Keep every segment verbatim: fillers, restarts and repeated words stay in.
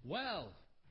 Well,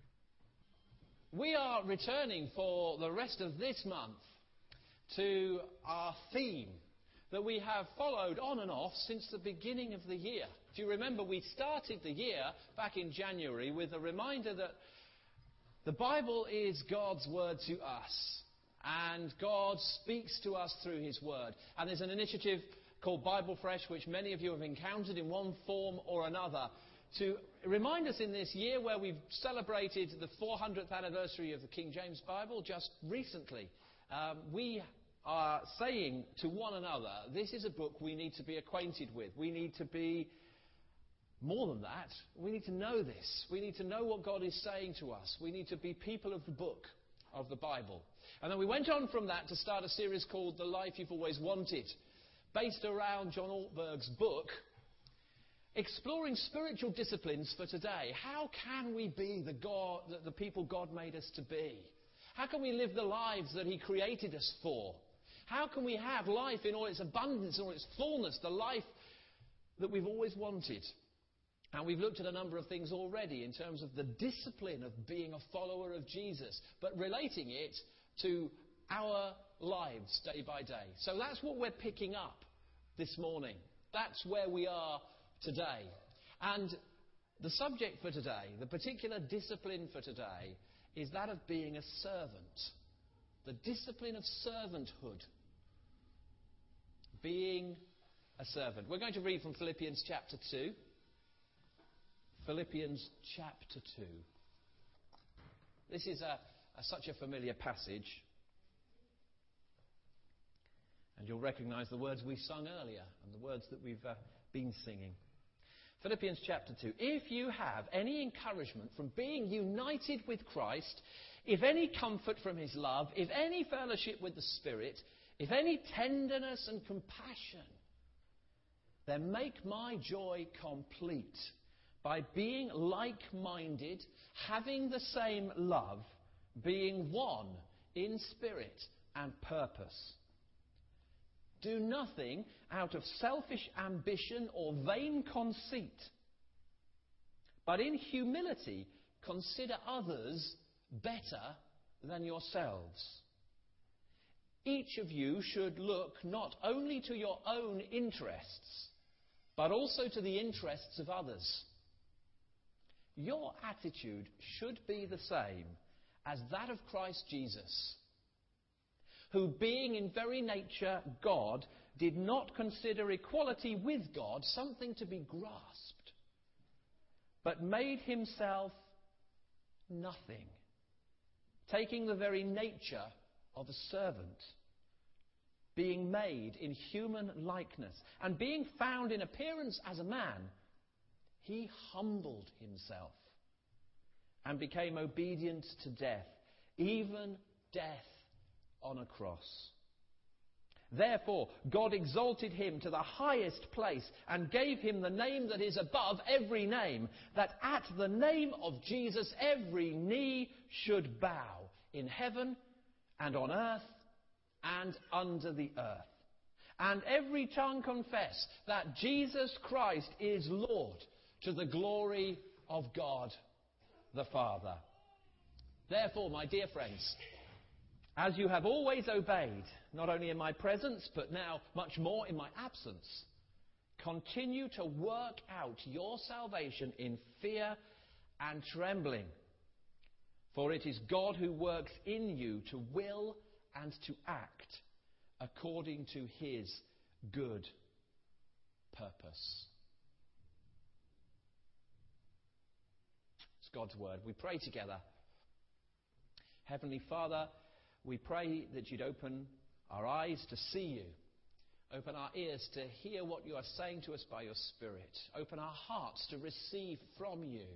we are returning for the rest of this month to our theme that we have followed on and off since the beginning of the year. Do you remember we started the year back in January with a reminder that the Bible is God's word to us, and God speaks to us through His word. And there's an initiative called Bible Fresh, which many of you have encountered in one form or another, to remind us in this year where we've celebrated the four hundredth anniversary of the King James Bible just recently. Um, we are saying to one another, this is a book we need to be acquainted with. We need to be more than that. We need to know this. We need to know what God is saying to us. We need to be people of the book of the Bible. And then we went on from that to start a series called The Life You've Always Wanted, based around John Ortberg's book, exploring spiritual disciplines for today. How can we be the God, the, the people God made us to be? How can we live the lives that He created us for? How can we have life in all its abundance, in all its fullness, the life that we've always wanted? And we've looked at a number of things already in terms of the discipline of being a follower of Jesus, but relating it to our lives day by day. So that's what we're picking up this morning. That's where we are today. And the subject for today, the particular discipline for today, is that of being a servant. The discipline of servanthood. Being a servant. We're going to read from Philippians chapter two. Philippians chapter two. This is a, a, such a familiar passage. And you'll recognise the words we sung earlier and the words that we've uh, been singing. Philippians chapter two. If you have any encouragement from being united with Christ, if any comfort from His love, if any fellowship with the Spirit, if any tenderness and compassion, then make my joy complete by being like-minded, having the same love, being one in spirit and purpose. Do nothing out of selfish ambition or vain conceit, but in humility consider others better than yourselves. Each of you should look not only to your own interests, but also to the interests of others. Your attitude should be the same as that of Christ Jesus, who, being in very nature God, did not consider equality with God something to be grasped, but made Himself nothing, taking the very nature of a servant, being made in human likeness, and being found in appearance as a man, He humbled Himself and became obedient to death, even death on a cross. Therefore, God exalted Him to the highest place and gave Him the name that is above every name, that at the name of Jesus every knee should bow in heaven and on earth and under the earth, and every tongue confess that Jesus Christ is Lord, to the glory of God the Father. Therefore, my dear friends, as you have always obeyed, not only in my presence, but now much more in my absence, continue to work out your salvation in fear and trembling. For it is God who works in you to will and to act according to His good purpose. It's God's word. We pray together. Heavenly Father, we pray that You'd open our eyes to see You. Open our ears to hear what You are saying to us by Your Spirit. Open our hearts to receive from You.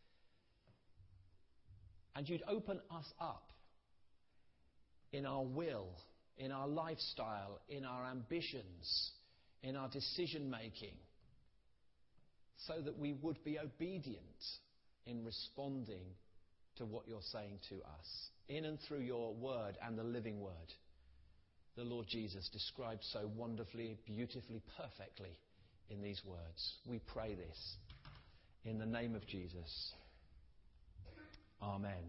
And You'd open us up in our will, in our lifestyle, in our ambitions, in our decision making, so that we would be obedient in responding to what You're saying to us, in and through Your word and the living word. The Lord Jesus described so wonderfully, beautifully, perfectly in these words. We pray this in the name of Jesus. Amen.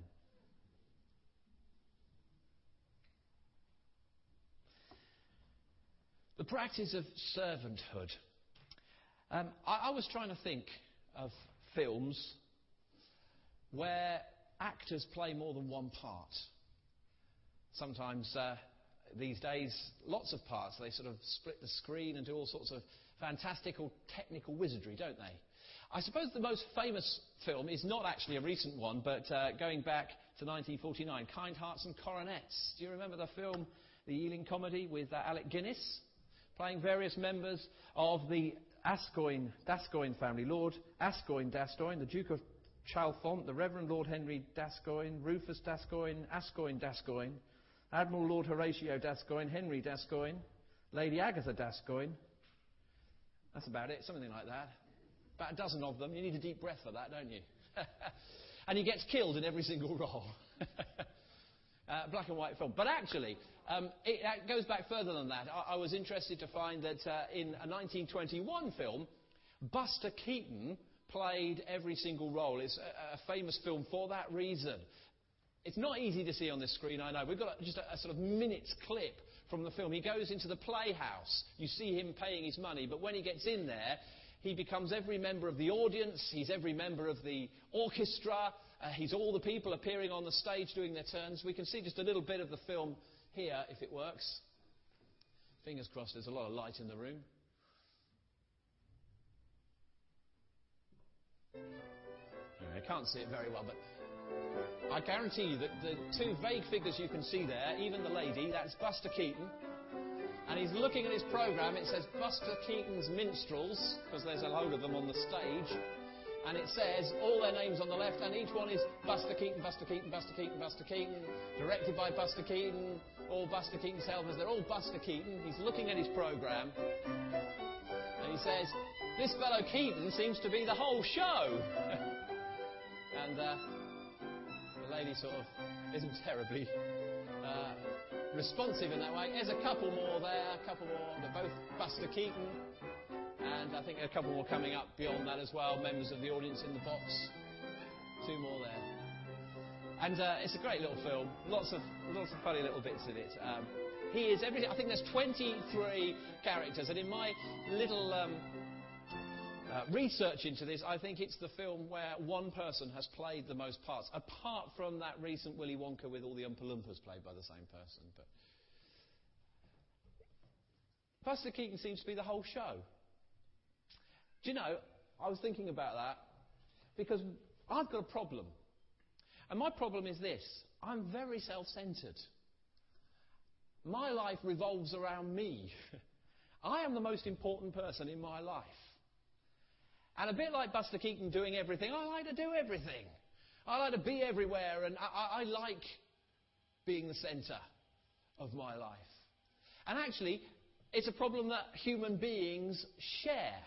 The practice of servanthood. Um, I, I was trying to think of films where actors play more than one part. Sometimes uh, these days, lots of parts. They sort of split the screen and do all sorts of fantastical technical wizardry, don't they? I suppose the most famous film is not actually a recent one, but uh, going back to nineteen forty-nine, Kind Hearts and Coronets. Do you remember the film, the Ealing comedy with uh, Alec Guinness, playing various members of the Ascoyne, Dascoyne family? Lord Ascoyne Dascoyne, the Duke of Chalfont, the Reverend Lord Henry Dascoyne, Rufus Dascoyne, Ascoyne Dascoyne, Admiral Lord Horatio Dascoyne, Henry Dascoyne, Lady Agatha Dascoyne. That's about it, something like that. About a dozen of them. You need a deep breath for that, don't you? And he gets killed in every single role. uh, black and white film. But actually, um, it, it goes back further than that. I, I was interested to find that uh, in a nineteen twenty-one film, Buster Keaton played every single role. It's a, a famous film for that reason. It's not easy to see on this screen, I know. We've got just a, a sort of minute's clip from the film. He goes into the playhouse. You see him paying his money, but when he gets in there, he becomes every member of the audience. He's every member of the orchestra. Uh, he's all the people appearing on the stage doing their turns. We can see just a little bit of the film here, if it works. Fingers crossed there's a lot of light in the room. I can't see it very well, but I guarantee you that the two vague figures you can see there, even the lady, that's Buster Keaton. And he's looking at his programme. It says Buster Keaton's Minstrels, because there's a load of them on the stage. And it says all their names on the left, and each one is Buster Keaton, Buster Keaton, Buster Keaton, Buster Keaton, directed by Buster Keaton, all Buster Keaton's helpers. They're all Buster Keaton. He's looking at his programme. And he says, this fellow Keaton seems to be the whole show. And uh, the lady sort of isn't terribly uh, responsive in that way. There's a couple more there, a couple more. They're both Buster Keaton. And I think a couple more coming up beyond that as well. Members of the audience in the box. Two more there. And uh, it's a great little film. Lots of lots of funny little bits in it. Um, he is everything. I think there's twenty-three characters. And in my little um, uh, research into this, I think it's the film where one person has played the most parts. Apart from that recent Willy Wonka with all the Oompa Loompas played by the same person. But Buster Keaton seems to be the whole show. Do you know, I was thinking about that because I've got a problem. And my problem is this. I'm very self-centred. My life revolves around me. I am the most important person in my life. And a bit like Buster Keaton doing everything, I like to do everything. I like to be everywhere, and I, I, I like being the centre of my life. And actually, it's a problem that human beings share.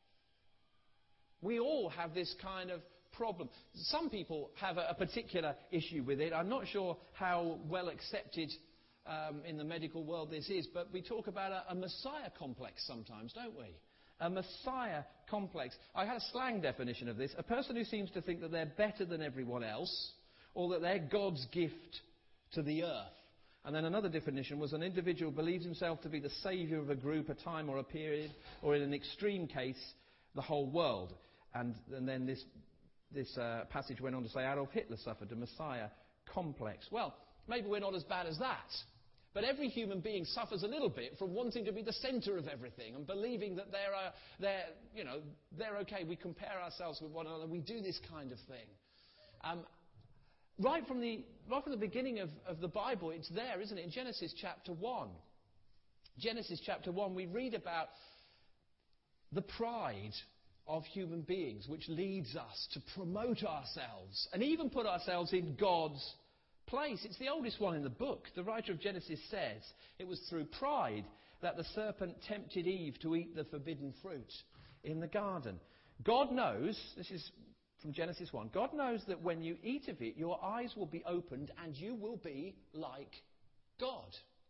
We all have this kind of problem. Some people have a, a particular issue with it. I'm not sure how well accepted um, in the medical world this is, but we talk about a, a Messiah complex sometimes, don't we? A Messiah complex. I had a slang definition of this. A person who seems to think that they're better than everyone else, or that they're God's gift to the earth. And then another definition was an individual believes himself to be the saviour of a group, a time or a period, or in an extreme case, the whole world. And, and then this, this uh, passage went on to say Adolf Hitler suffered a Messiah complex. Well, maybe we're not as bad as that. But every human being suffers a little bit from wanting to be the centre of everything and believing that they're, uh, they're, you know, they're okay. We compare ourselves with one another. We do this kind of thing. Um, right, from the, right from the beginning of, of the Bible, it's there, isn't it? In Genesis chapter one. Genesis chapter one, we read about the pride of human beings, which leads us to promote ourselves and even put ourselves in God's place. It's the oldest one in the book. The writer of Genesis says it was through pride that the serpent tempted Eve to eat the forbidden fruit in the garden. God knows, this is from Genesis one, God knows that when you eat of it, your eyes will be opened and you will be like God.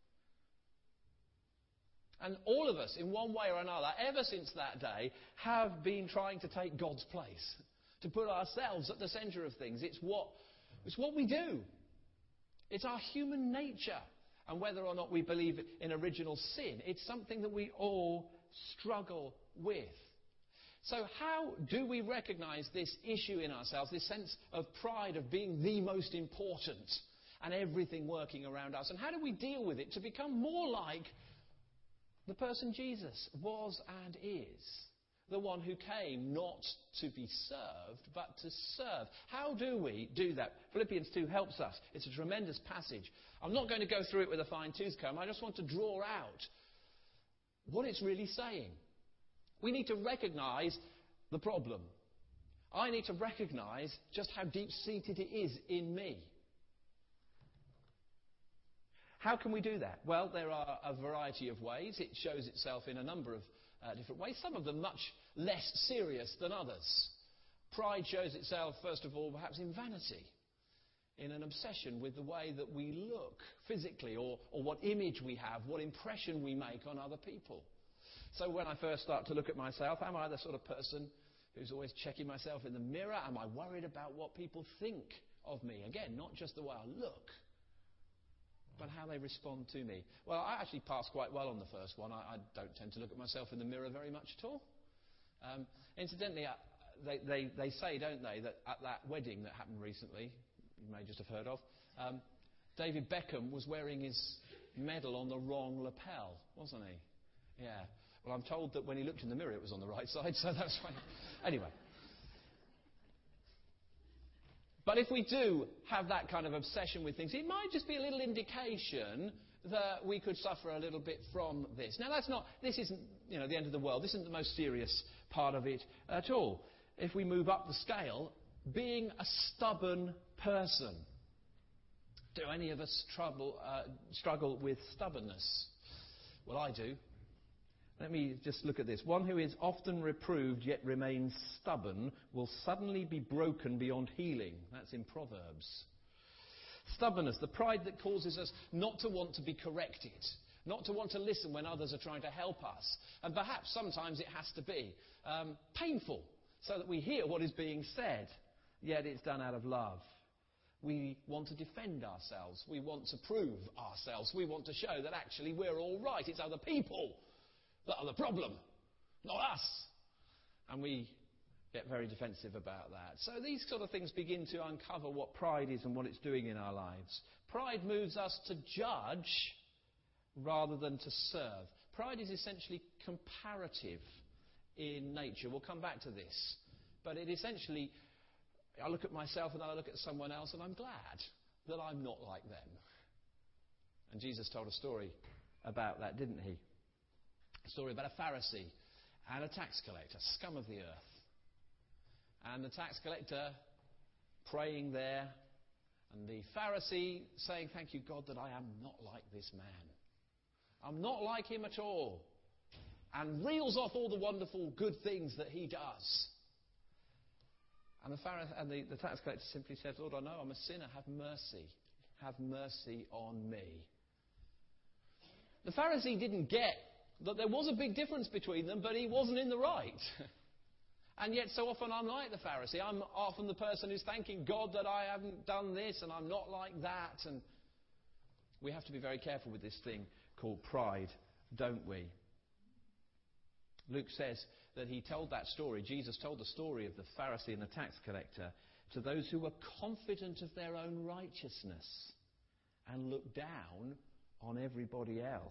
And all of us, in one way or another, ever since that day, have been trying to take God's place, to put ourselves at the centre of things. It's what It's what we do. It's our human nature. And whether or not we believe in original sin, it's something that we all struggle with. So how do we recognize this issue in ourselves, this sense of pride of being the most important and everything working around us? And how do we deal with it to become more like the person Jesus was and is? The one who came not to be served, but to serve. How do we do that? Philippians two helps us. It's a tremendous passage. I'm not going to go through it with a fine-tooth comb. I just want to draw out what it's really saying. We need to recognize the problem. I need to recognize just how deep-seated it is in me. How can we do that? Well, there are a variety of ways. It shows itself in a number of uh, different ways, some of them much less serious than others. Pride shows itself, first of all, perhaps in vanity, in an obsession with the way that we look physically, or, or what image we have, what impression we make on other people. So when I first start to look at myself, am I the sort of person who's always checking myself in the mirror? Am I worried about what people think of me? Again, not just the way I look, but how they respond to me. Well, I actually passed quite well on the first one. I, I don't tend to look at myself in the mirror very much at all. Um, incidentally, uh, they, they, they say, don't they, that at that wedding that happened recently, you may just have heard of, um, David Beckham was wearing his medal on the wrong lapel, wasn't he? Yeah. Well, I'm told that when he looked in the mirror, it was on the right side, so that's fine. Anyway. But if we do have that kind of obsession with things, it might just be a little indication that we could suffer a little bit from this. Now, that's not, this isn't, you know, the end of the world. This isn't the most serious part of it at all. If we move up the scale, being a stubborn person. Do any of us trouble, uh, struggle with stubbornness? Well, I do. Let me just look at this. One who is often reproved yet remains stubborn will suddenly be broken beyond healing. That's in Proverbs. Stubbornness, the pride that causes us not to want to be corrected, not to want to listen when others are trying to help us. And perhaps sometimes it has to be um, painful so that we hear what is being said, yet it's done out of love. We want to defend ourselves. We want to prove ourselves. We want to show that actually we're all right. It's other people that are the problem, not us. And we get very defensive about that. So these sort of things begin to uncover what pride is and what it's doing in our lives. Pride moves us to judge rather than to serve. Pride is essentially comparative in nature. We'll come back to this. But it essentially, I look at myself and then I look at someone else and I'm glad that I'm not like them. And Jesus told a story about that, didn't he? A story about a Pharisee and a tax collector, scum of the earth. And the tax collector praying there, and the Pharisee saying, thank you, God, that I am not like this man. I'm not like him at all. And reels off all the wonderful good things that he does. And the, Pharisee, and the, the tax collector simply says, Lord, I know I'm a sinner. Have mercy. Have mercy on me. The Pharisee didn't get that there was a big difference between them, but he wasn't in the right. And yet so often I'm like the Pharisee. I'm often the person who's thanking God that I haven't done this and I'm not like that. And we have to be very careful with this thing called pride, don't we? Luke says that he told that story, Jesus told the story of the Pharisee and the tax collector to those who were confident of their own righteousness and looked down on everybody else.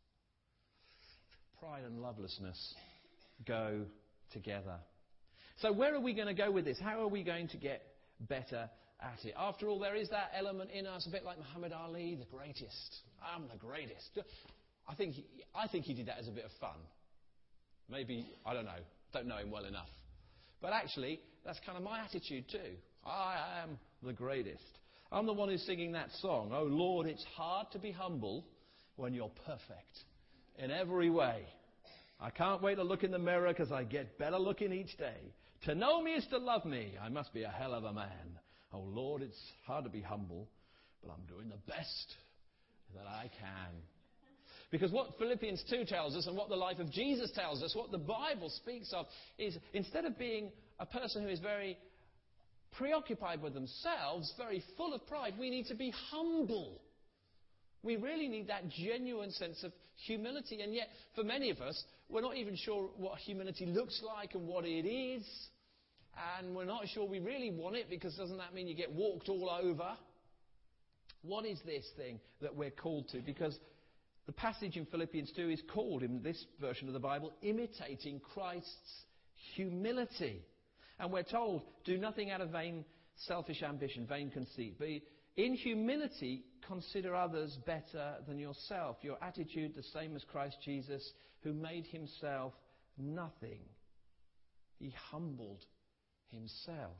Pride and lovelessness go together. So where are we going to go with this? How are we going to get better at it? After all, there is that element in us, a bit like Muhammad Ali, the greatest. I'm the greatest. I think he, I think he did that as a bit of fun. Maybe, I don't know, don't know him well enough. But actually, that's kind of my attitude too. I am the greatest. I'm the one who's singing that song. Oh Lord, it's hard to be humble when you're perfect in every way. I can't wait to look in the mirror because I get better looking each day. To know me is to love me. I must be a hell of a man. Oh Lord, it's hard to be humble, but I'm doing the best that I can. Because what Philippians two tells us and what the life of Jesus tells us, what the Bible speaks of, is instead of being a person who is very preoccupied with themselves, very full of pride. We need to be humble. We really need that genuine sense of humility. And yet, for many of us, we're not even sure what humility looks like and what it is. And we're not sure we really want it, because doesn't that mean you get walked all over? What is this thing that we're called to? Because the passage in Philippians two is called, in this version of the Bible, imitating Christ's humility. And we're told, do nothing out of vain, selfish ambition, vain conceit. But in humility, consider others better than yourself. Your attitude the same as Christ Jesus, who made himself nothing. He humbled himself.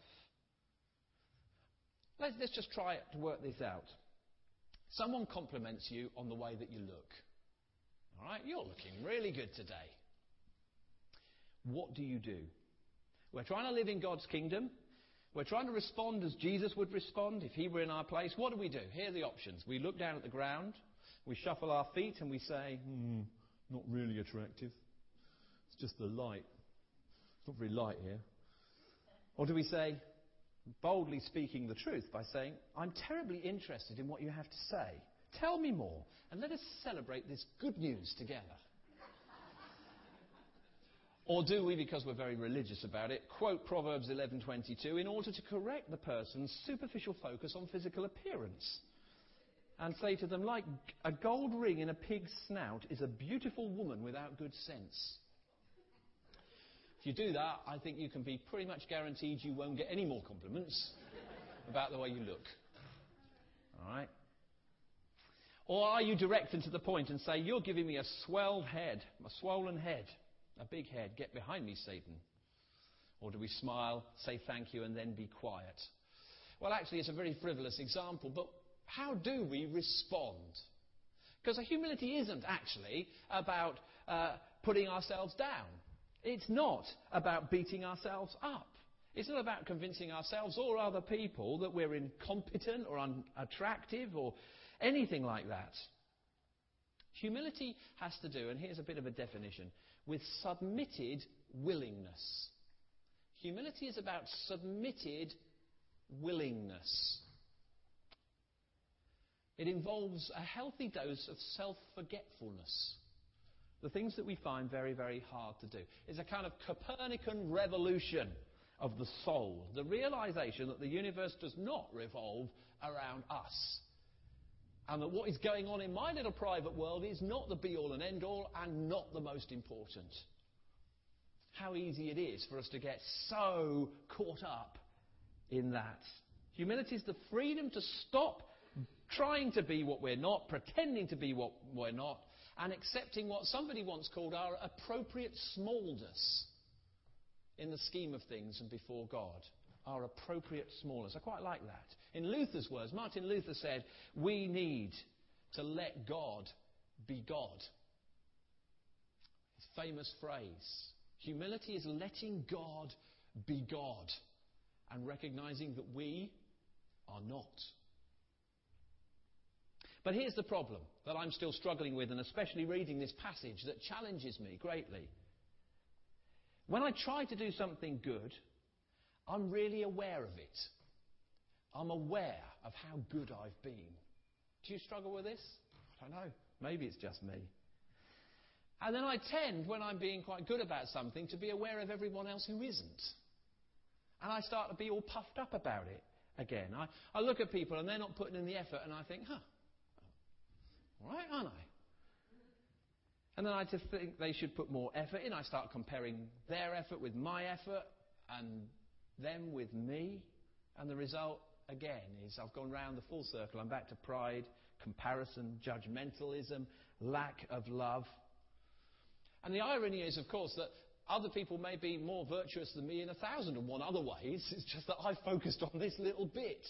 Let's, let's just try to work this out. Someone compliments you on the way that you look. All right, you're looking really good today. What do you do? We're trying to live in God's kingdom. We're trying to respond as Jesus would respond if he were in our place. What do we do? Here are the options. We look down at the ground, we shuffle our feet, and we say, hmm, not really attractive. It's just the light. It's not very light here. Or do we say, boldly speaking the truth by saying, I'm terribly interested in what you have to say. Tell me more, and let us celebrate this good news together. Or do we, because we're very religious about it, quote Proverbs eleven twenty-two in order to correct the person's superficial focus on physical appearance, and say to them, like a gold ring in a pig's snout is a beautiful woman without good sense. If you do that, I think you can be pretty much guaranteed you won't get any more compliments about the way you look. All right? Or are you direct and to the point and say, you're giving me a swelled head, a swollen head, a big head, get behind me, Satan? Or do we smile, say thank you, and then be quiet? Well, actually, it's a very frivolous example, but how do we respond? Because humility isn't actually about uh, putting ourselves down. It's not about beating ourselves up. It's not about convincing ourselves or other people that we're incompetent or unattractive or anything like that. Humility has to do, and here's a bit of a definition, with submitted willingness. Humility is about submitted willingness. It involves a healthy dose of self-forgetfulness. The things that we find very, very hard to do. It's a kind of Copernican revolution of the soul. The realization that the universe does not revolve around us. And that what is going on in my little private world is not the be-all and end-all and not the most important. How easy it is for us to get so caught up in that. Humility is the freedom to stop trying to be what we're not, pretending to be what we're not, and accepting what somebody once called our appropriate smallness in the scheme of things and before God. Our appropriate smallness. I quite like that. In Luther's words, Martin Luther said, we need to let God be God. His famous phrase. Humility is letting God be God and recognizing that we are not. But here's the problem that I'm still struggling with, and especially reading this passage that challenges me greatly. When I try to do something good, I'm really aware of it. I'm aware of how good I've been. Do you struggle with this? I don't know. Maybe it's just me. And then I tend, when I'm being quite good about something, to be aware of everyone else who isn't. And I start to be all puffed up about it again. I, I look at people and they're not putting in the effort, and I think, huh, all right, aren't I? And then I just think they should put more effort in. I start comparing their effort with my effort and them with me. And the result, again, is I've gone round the full circle. I'm back to pride, comparison, judgmentalism, lack of love. And the irony is, of course, that other people may be more virtuous than me in a thousand and one other ways. It's just that I've focused on this little bit.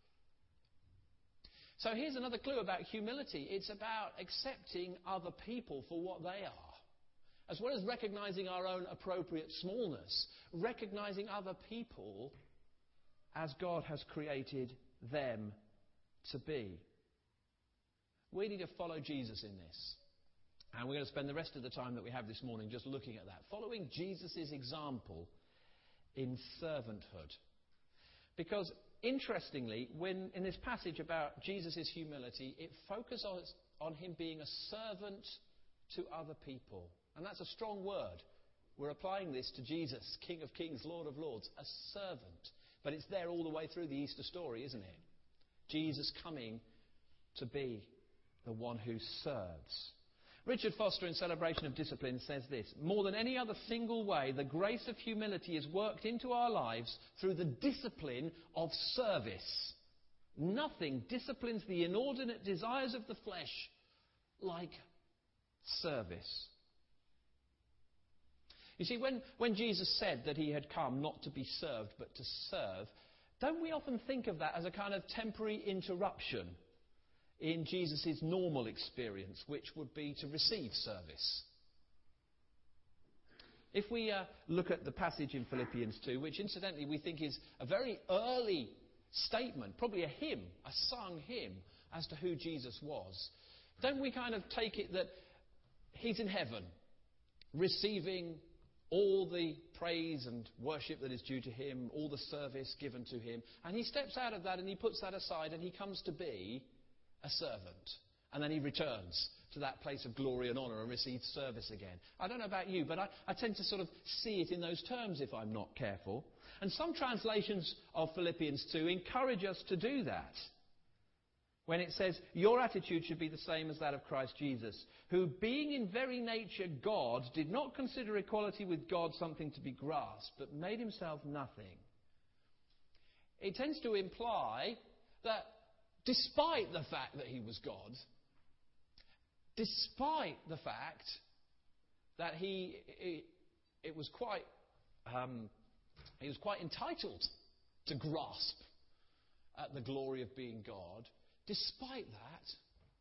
So here's another clue about humility. It's about accepting other people for what they are. As well as recognizing our own appropriate smallness, recognizing other people as God has created them to be. We need to follow Jesus in this. And we're going to spend the rest of the time that we have this morning just looking at that. Following Jesus' example in servanthood. Because, interestingly, when in this passage about Jesus' humility, it focuses on, on him being a servant to other people. And that's a strong word. We're applying this to Jesus, King of Kings, Lord of Lords, a servant. But it's there all the way through the Easter story, isn't it? Jesus coming to be the one who serves. Richard Foster, in Celebration of Discipline, says this: more than any other single way, the grace of humility is worked into our lives through the discipline of service. Nothing disciplines the inordinate desires of the flesh like service. You see, when, when Jesus said that he had come not to be served but to serve, don't we often think of that as a kind of temporary interruption in Jesus' normal experience, which would be to receive service? If we uh, look at the passage in Philippians two, which incidentally we think is a very early statement, probably a hymn, a sung hymn as to who Jesus was, don't we kind of take it that he's in heaven, receiving all the praise and worship that is due to him, all the service given to him, and he steps out of that and he puts that aside and he comes to be a servant. And then he returns to that place of glory and honour and receives service again. I don't know about you, but I, I tend to sort of see it in those terms if I'm not careful. And some translations of Philippians two encourage us to do that. When it says, your attitude should be the same as that of Christ Jesus, who being in very nature God, did not consider equality with God something to be grasped, but made himself nothing. It tends to imply that despite the fact that he was God, despite the fact that he, it, it was quite, um, he was quite entitled to grasp at the glory of being God, despite that,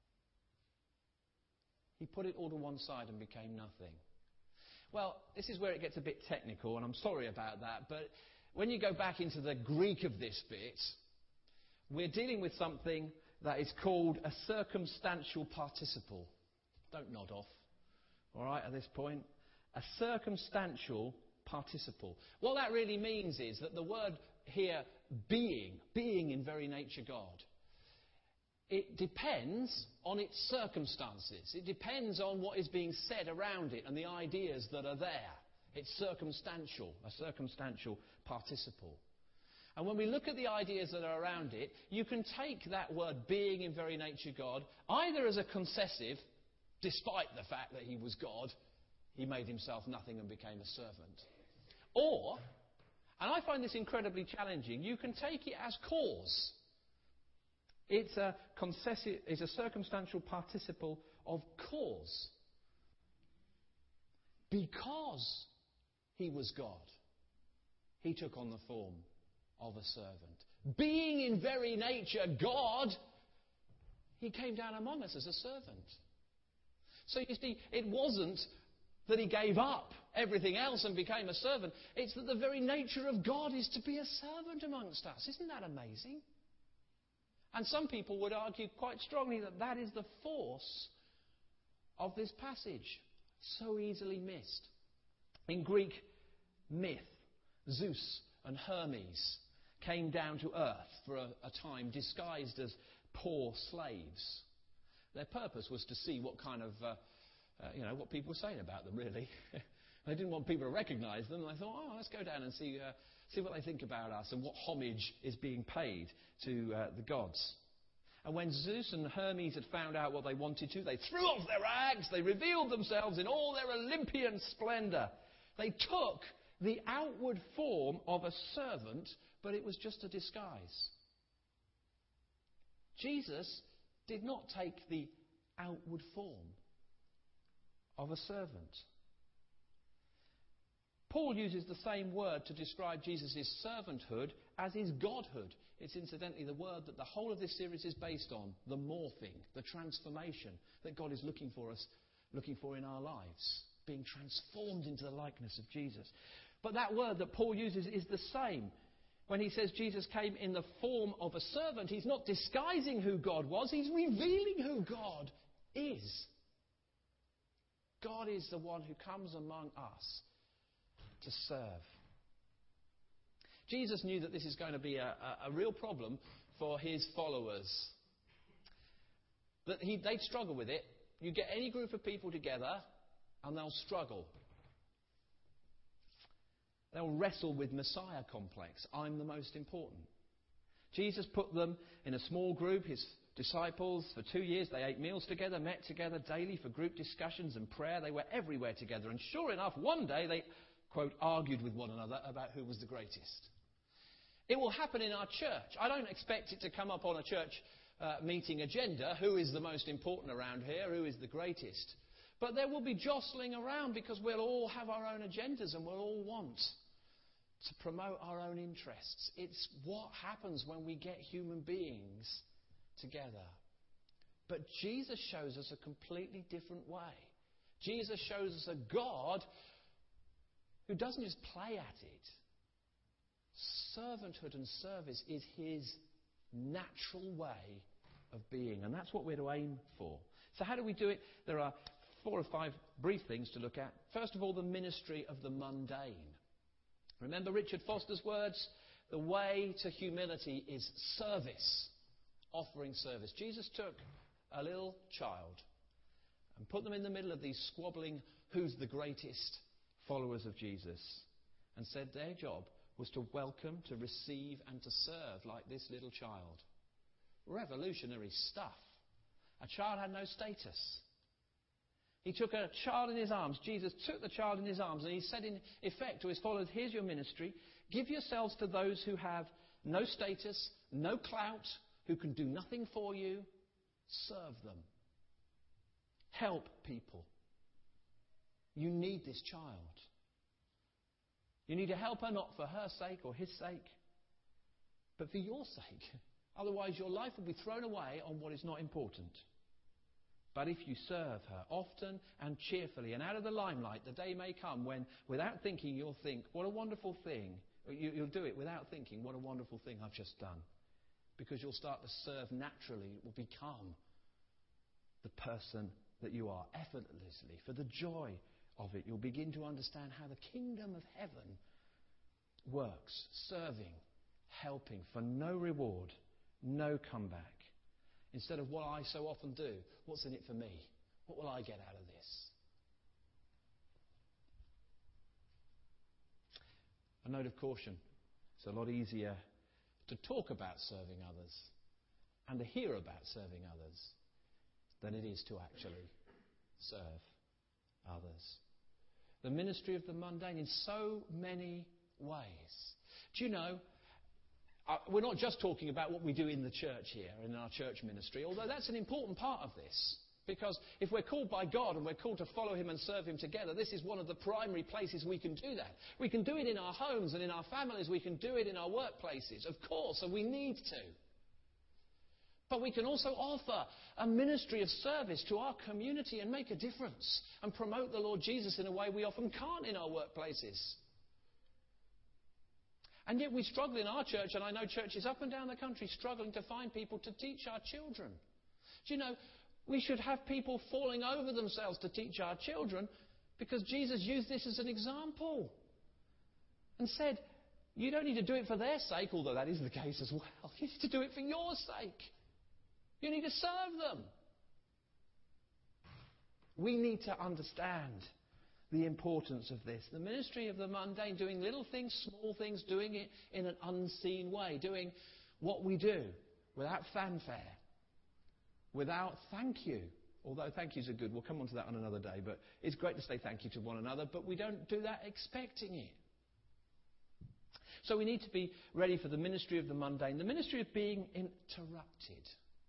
he put it all to one side and became nothing. Well, this is where it gets a bit technical, and I'm sorry about that, but when you go back into the Greek of this bit, we're dealing with something that is called a circumstantial participle. Don't nod off, all right, at this point. A circumstantial participle. What that really means is that the word here, being, being in very nature God, it depends on its circumstances. It depends on what is being said around it and the ideas that are there. It's circumstantial, a circumstantial participle. And when we look at the ideas that are around it, you can take that word being in very nature God either as a concessive, despite the fact that he was God, he made himself nothing and became a servant. Or, and I find this incredibly challenging, you can take it as cause. It's a concessive, it's a circumstantial participle of cause. Because he was God, he took on the form of a servant. Being in very nature God, he came down among us as a servant. So you see, it wasn't that he gave up everything else and became a servant. It's that the very nature of God is to be a servant amongst us. Isn't that amazing? And some people would argue quite strongly that that is the force of this passage. So easily missed. In Greek myth, Zeus and Hermes came down to earth for a, a time disguised as poor slaves. Their purpose was to see what kind of, uh, uh, you know, what people were saying about them, really. They didn't want people to recognise them. They thought, oh, let's go down and see, uh, see what they think about us and what homage is being paid to uh, the gods. And when Zeus and Hermes had found out what they wanted to, they threw off their rags, they revealed themselves in all their Olympian splendour. They took the outward form of a servant, but it was just a disguise. Jesus did not take the outward form of a servant. Paul uses the same word to describe Jesus' servanthood as his godhood. It's incidentally the word that the whole of this series is based on, the morphing, the transformation that God is looking for us, looking for in our lives, being transformed into the likeness of Jesus. But that word that Paul uses is the same. When he says Jesus came in the form of a servant, he's not disguising who God was, he's revealing who God is. God is the one who comes among us to serve. Jesus knew that this is going to be a, a, a real problem for his followers. That he, they'd struggle with it. You get any group of people together and they'll struggle. They'll wrestle with Messiah complex. I'm the most important. Jesus put them in a small group, his disciples. For two years they ate meals together, met together daily for group discussions and prayer. They were everywhere together. And sure enough, one day they, quote, argued with one another about who was the greatest. It will happen in our church. I don't expect it to come up on a church uh, meeting agenda. Who is the most important around here? Who is the greatest? But there will be jostling around because we'll all have our own agendas and we'll all want to promote our own interests. It's what happens when we get human beings together. But Jesus shows us a completely different way. Jesus shows us a God who doesn't just play at it. Servanthood and service is his natural way of being, and that's what we're to aim for. So how do we do it? There are four or five brief things to look at. First of all, the ministry of the mundane. Remember Richard Foster's words? The way to humility is service, offering service. Jesus took a little child and put them in the middle of these squabbling, who's the greatest followers of Jesus, and said their job was to welcome, to receive, and to serve like this little child. Revolutionary stuff. A child had no status. He took a child in his arms. Jesus took the child in his arms and he said in effect to his followers, here's your ministry. Give yourselves to those who have no status, no clout, who can do nothing for you. Serve them. Help people. You need this child. You need to help her not for her sake or his sake, but for your sake. Otherwise your life will be thrown away on what is not important. But if you serve her often and cheerfully and out of the limelight, the day may come when, without thinking, you'll think, what a wonderful thing. You, you'll do it without thinking, what a wonderful thing I've just done. Because you'll start to serve naturally. It will become the person that you are, effortlessly. For the joy of it, you'll begin to understand how the kingdom of heaven works. Serving, helping, for no reward, no comeback. Instead of what I so often do, what's in it for me? What will I get out of this? A note of caution. It's a lot easier to talk about serving others and to hear about serving others than it is to actually serve others. The ministry of the mundane in so many ways. Do you know, Uh, we're not just talking about what we do in the church here, in our church ministry, although that's an important part of this. Because if we're called by God and we're called to follow him and serve him together, this is one of the primary places we can do that. We can do it in our homes and in our families. We can do it in our workplaces, of course, and we need to. But we can also offer a ministry of service to our community and make a difference and promote the Lord Jesus in a way we often can't in our workplaces. And yet we struggle in our church, and I know churches up and down the country struggling to find people to teach our children. Do you know, we should have people falling over themselves to teach our children because Jesus used this as an example and said, you don't need to do it for their sake, although that is the case as well. You need to do it for your sake. You need to serve them. We need to understand the importance of this. The ministry of the mundane, doing little things, small things, doing it in an unseen way, doing what we do without fanfare, without thank you. Although thank yous are good, we'll come on to that on another day, but it's great to say thank you to one another, but we don't do that expecting it. So we need to be ready for the ministry of the mundane, the ministry of being interrupted.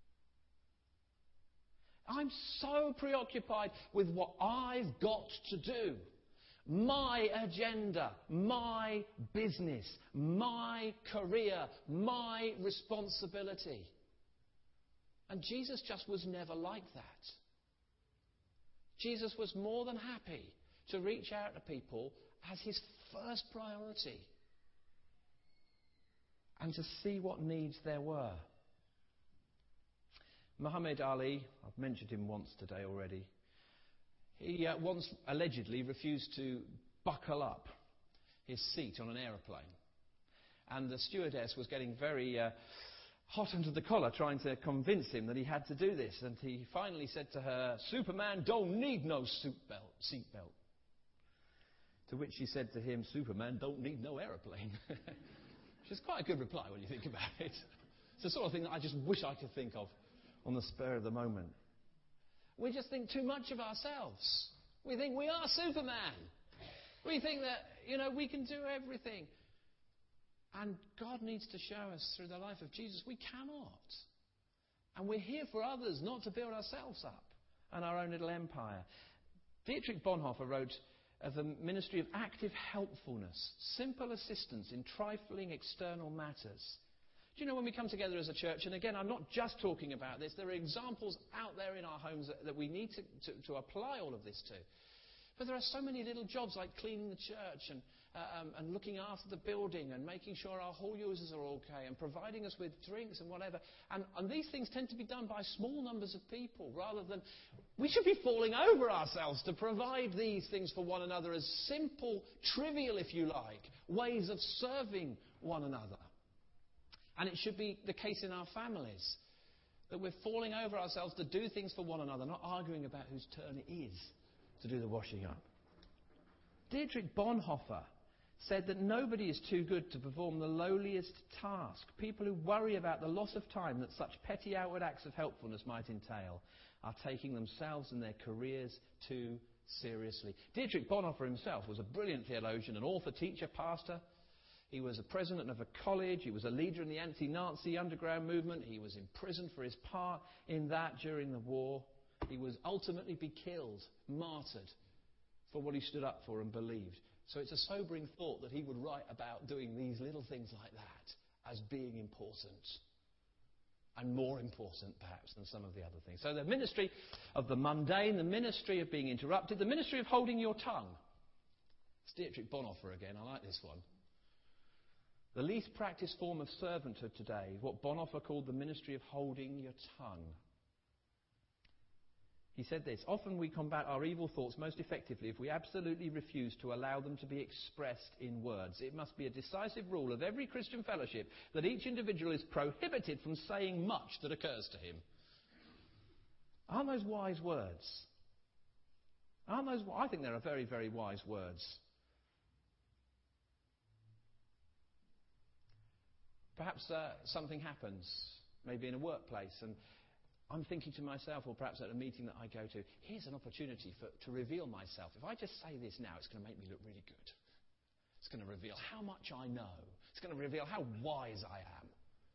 I'm so preoccupied with what I've got to do. My agenda, my business, my career, my responsibility. And Jesus just was never like that. Jesus was more than happy to reach out to people as his first priority and to see what needs there were. Muhammad Ali, I've mentioned him once today already, he uh, once allegedly refused to buckle up his seat on an aeroplane. And the stewardess was getting very uh, hot under the collar, trying to convince him that he had to do this. And he finally said to her, "Superman don't need no seat belt, seat belt." To which she said to him, "Superman don't need no aeroplane." Which is quite a good reply when you think about it. It's the sort of thing that I just wish I could think of on the spur of the moment. We just think too much of ourselves. We think we are Superman. We think that, you know, we can do everything. And God needs to show us through the life of Jesus we cannot. And we're here for others, not to build ourselves up and our own little empire. Dietrich Bonhoeffer wrote of the ministry of active helpfulness, simple assistance in trifling external matters. Do you know, when we come together as a church, and again, I'm not just talking about this, there are examples out there in our homes that, that we need to, to, to apply all of this to. But there are so many little jobs like cleaning the church and, uh, um, and looking after the building and making sure our hall users are okay and providing us with drinks and whatever. And, and these things tend to be done by small numbers of people rather than... We should be falling over ourselves to provide these things for one another as simple, trivial, if you like, ways of serving one another. And it should be the case in our families, that we're falling over ourselves to do things for one another, not arguing about whose turn it is to do the washing up. Dietrich Bonhoeffer said that nobody is too good to perform the lowliest task. People who worry about the loss of time that such petty outward acts of helpfulness might entail are taking themselves and their careers too seriously. Dietrich Bonhoeffer himself was a brilliant theologian, an author, teacher, pastor. He was a president of a college. He was a leader in the anti-Nazi underground movement. He was imprisoned for his part in that during the war. He was ultimately be killed, martyred, for what he stood up for and believed. So it's a sobering thought that he would write about doing these little things like that as being important. And more important, perhaps, than some of the other things. So the ministry of the mundane, the ministry of being interrupted, the ministry of holding your tongue. It's Dietrich Bonhoeffer again. I like this one. The least practiced form of servanthood today is what Bonhoeffer called the ministry of holding your tongue. He said this: often we combat our evil thoughts most effectively if we absolutely refuse to allow them to be expressed in words. It must be a decisive rule of every Christian fellowship that each individual is prohibited from saying much that occurs to him. Aren't those wise words? Aren't those? I think they're very, very wise words. Perhaps uh, something happens, maybe in a workplace, and I'm thinking to myself, or perhaps at a meeting that I go to, here's an opportunity for, to reveal myself. If I just say this now, it's going to make me look really good. It's going to reveal how much I know. It's going to reveal how wise I am.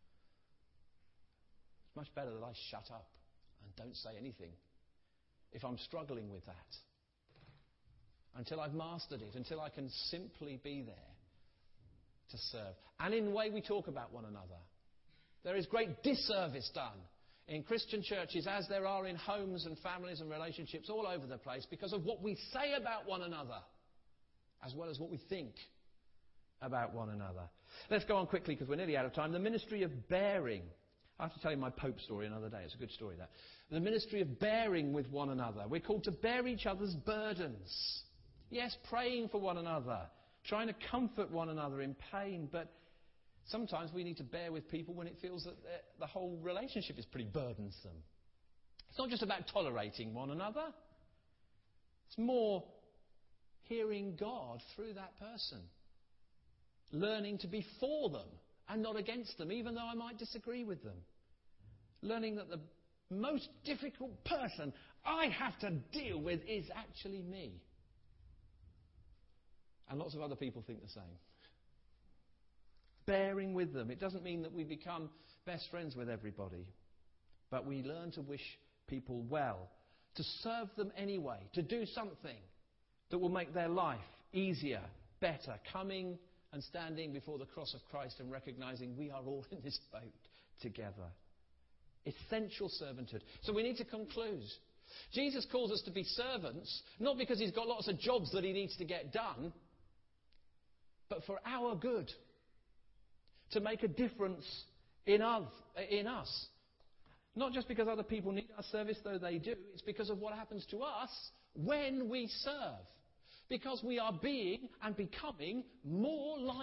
It's much better that I shut up and don't say anything if I'm struggling with that. Until I've mastered it, until I can simply be there to serve. And in the way we talk about one another, there is great disservice done in Christian churches, as there are in homes and families and relationships all over the place, because of what we say about one another, as well as what we think about one another. Let's go on quickly, because we're nearly out of time. The ministry of bearing. I have to tell you my Pope story another day. It's a good story, that. The ministry of bearing with one another. We're called to bear each other's burdens. Yes, praying for one another, trying to comfort one another in pain, but sometimes we need to bear with people when it feels that the whole relationship is pretty burdensome. It's not just about tolerating one another. It's more hearing God through that person. Learning to be for them and not against them, even though I might disagree with them. Learning that the most difficult person I have to deal with is actually me. And lots of other people think the same. Bearing with them. It doesn't mean that we become best friends with everybody, but we learn to wish people well, to serve them anyway, to do something that will make their life easier, better, coming and standing before the cross of Christ and recognizing we are all in this boat together. Essential servanthood. So we need to conclude. Jesus calls us to be servants, not because he's got lots of jobs that he needs to get done, but for our good. To make a difference in us, in us. Not just because other people need our service, though they do. It's because of what happens to us when we serve. Because we are being and becoming more like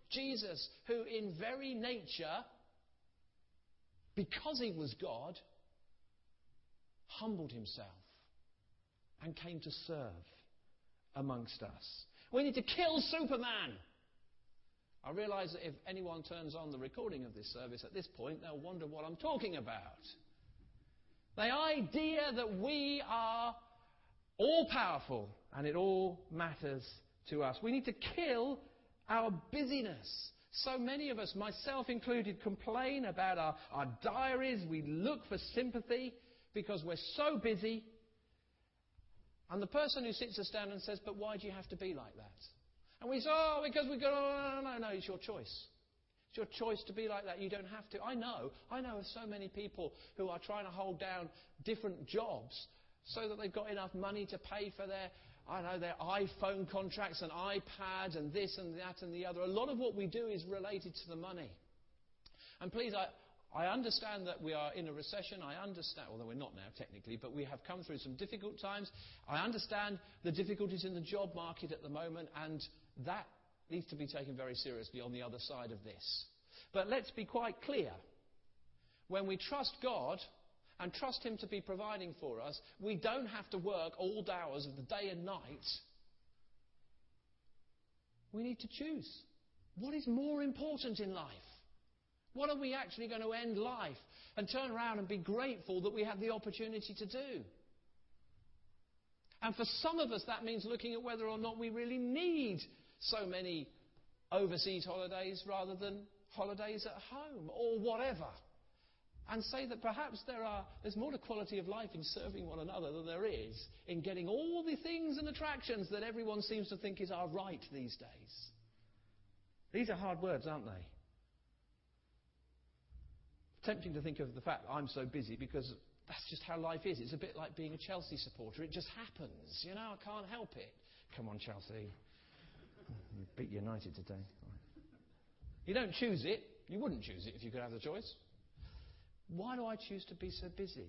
Jesus, who in very nature, because he was God, humbled himself and came to serve amongst us. We need to kill Superman. I realise that if anyone turns on the recording of this service at this point, they'll wonder what I'm talking about. The idea that we are all-powerful and it all matters to us. We need to kill our busyness. So many of us, myself included, complain about our, our diaries. We look for sympathy because we're so busy. And the person who sits us down and says, but why do you have to be like that? And we say, oh, because we go, oh, no, no, no, it's your choice. It's your choice to be like that. You don't have to. I know. I know of so many people who are trying to hold down different jobs so that they've got enough money to pay for their, I know, their iPhone contracts and iPads and this and that and the other. A lot of what we do is related to the money. And please, I, I understand that we are in a recession. I understand, although we're not now technically, but we have come through some difficult times. I understand the difficulties in the job market at the moment, and that needs to be taken very seriously on the other side of this. But let's be quite clear. When we trust God and trust him to be providing for us, we don't have to work all hours of the day and night. We need to choose. What is more important in life? What are we actually going to end life and turn around and be grateful that we have the opportunity to do? And for some of us, that means looking at whether or not we really need so many overseas holidays rather than holidays at home or whatever. And say that perhaps there are, there's more to quality of life in serving one another than there is in getting all the things and attractions that everyone seems to think is our right these days. These are hard words, aren't they? Tempting to think of the fact that I'm so busy because that's just how life is. It's a bit like being a Chelsea supporter. It just happens. You know, I can't help it. Come on, Chelsea. You beat United today. You don't choose it. You wouldn't choose it if you could have the choice. Why do I choose to be so busy?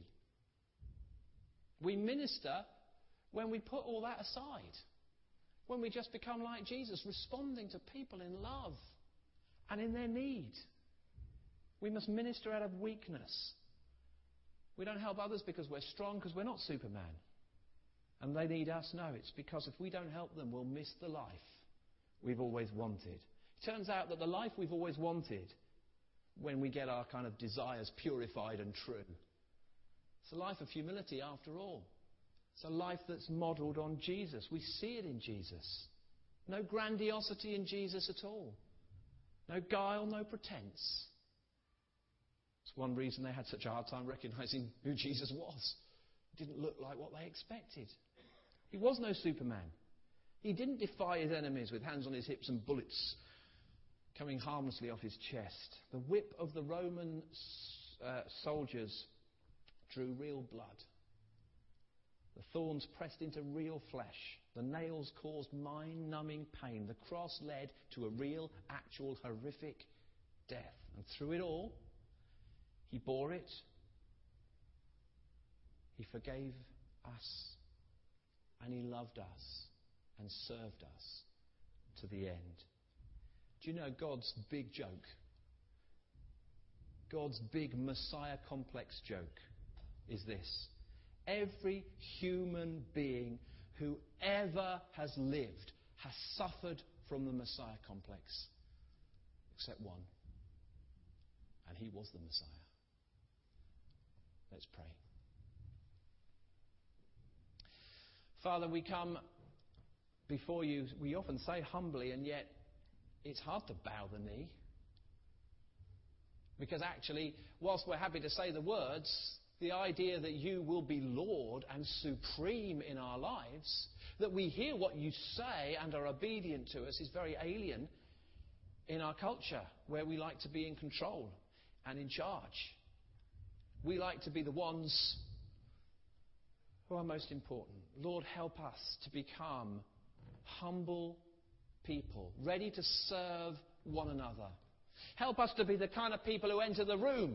We minister when we put all that aside. When we just become like Jesus, responding to people in love and in their need. We must minister out of weakness. We don't help others because we're strong, because we're not Superman. And they need us. No, it's because if we don't help them, we'll miss the life we've always wanted. It turns out that the life we've always wanted, when we get our kind of desires purified and true, it's a life of humility after all. It's a life that's modelled on Jesus. We see it in Jesus. No grandiosity in Jesus at all. No guile, no pretense. It's one reason they had such a hard time recognising who Jesus was. He didn't look like what they expected. He was no Superman. He didn't defy his enemies with hands on his hips and bullets coming harmlessly off his chest. The whip of the Roman uh, soldiers drew real blood. The thorns pressed into real flesh. The nails caused mind-numbing pain. The cross led to a real, actual, horrific death. And through it all, he bore it. He forgave us. And he loved us and served us to the end. Do you know God's big joke? God's big Messiah complex joke is this. Every human being who ever has lived has suffered from the Messiah complex. Except one. And he was the Messiah. Let's pray. Father, we come before you, we often say humbly, and yet it's hard to bow the knee. Because actually, whilst we're happy to say the words, the idea that you will be Lord and supreme in our lives, that we hear what you say and are obedient to us, is very alien in our culture, where we like to be in control and in charge. We like to be the ones who are most important. Lord, help us to become humble people, ready to serve one another. Help us to be the kind of people who enter the room.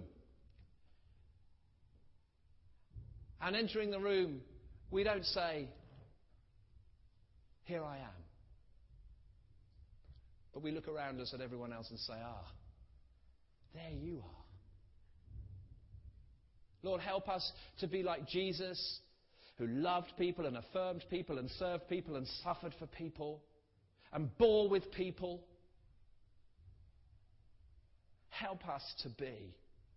And entering the room, we don't say, here I am. But we look around us at everyone else and say, ah, there you are. Lord, help us to be like Jesus, who loved people and affirmed people and served people and suffered for people and bore with people. Help us to be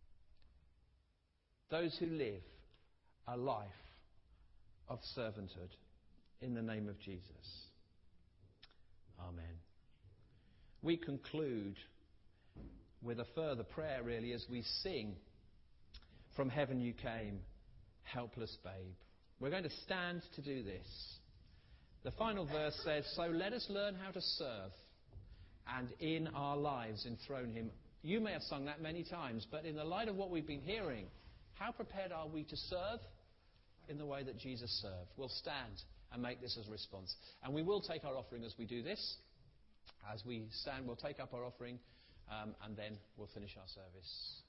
those who live a life of servanthood in the name of Jesus. Amen. We conclude with a further prayer, really, as we sing, "From heaven you came, helpless babe." We're going to stand to do this. The final verse says, "So let us learn how to serve, and in our lives enthrone him." You may have sung that many times, but in the light of what we've been hearing, how prepared are we to serve in the way that Jesus served? We'll stand and make this as a response. And we will take our offering as we do this. As we stand, we'll take up our offering, um, and then we'll finish our service.